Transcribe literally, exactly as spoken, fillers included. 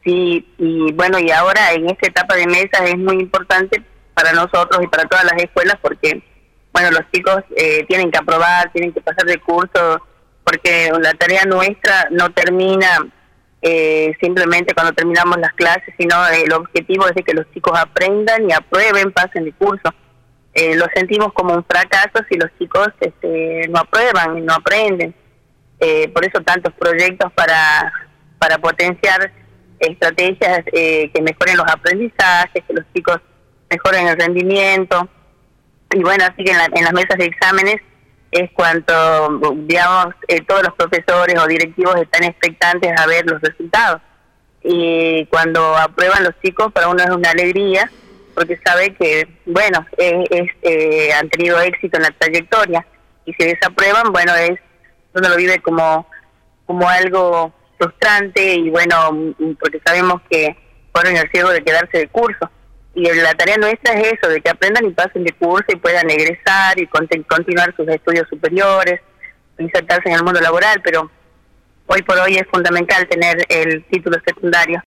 Sí, y bueno, y ahora en esta etapa de mesas es muy importante para nosotros y para todas las escuelas porque, bueno, los chicos eh, tienen que aprobar, tienen que pasar de curso, porque la tarea nuestra no termina eh, simplemente cuando terminamos las clases, sino el objetivo es de que los chicos aprendan y aprueben, pasen de curso. Eh, lo sentimos como un fracaso si los chicos este, no aprueban, no aprenden. Eh, por eso tantos proyectos para, para potenciar estrategias eh, que mejoren los aprendizajes, que los chicos mejoren el rendimiento. Y bueno, así que en, la, en las mesas de exámenes es cuanto, digamos, eh, todos los profesores o directivos están expectantes a ver los resultados. Y cuando aprueban los chicos, para uno es una alegría, porque sabe que, bueno, es, es, eh, han tenido éxito en la trayectoria. Y si desaprueban, bueno, es uno lo vive como, como algo frustrante y bueno, porque sabemos que fueron el riesgo de quedarse de curso. Y la tarea nuestra es eso, de que aprendan y pasen de curso y puedan egresar y continuar sus estudios superiores, insertarse en el mundo laboral, pero hoy por hoy es fundamental tener el título secundario.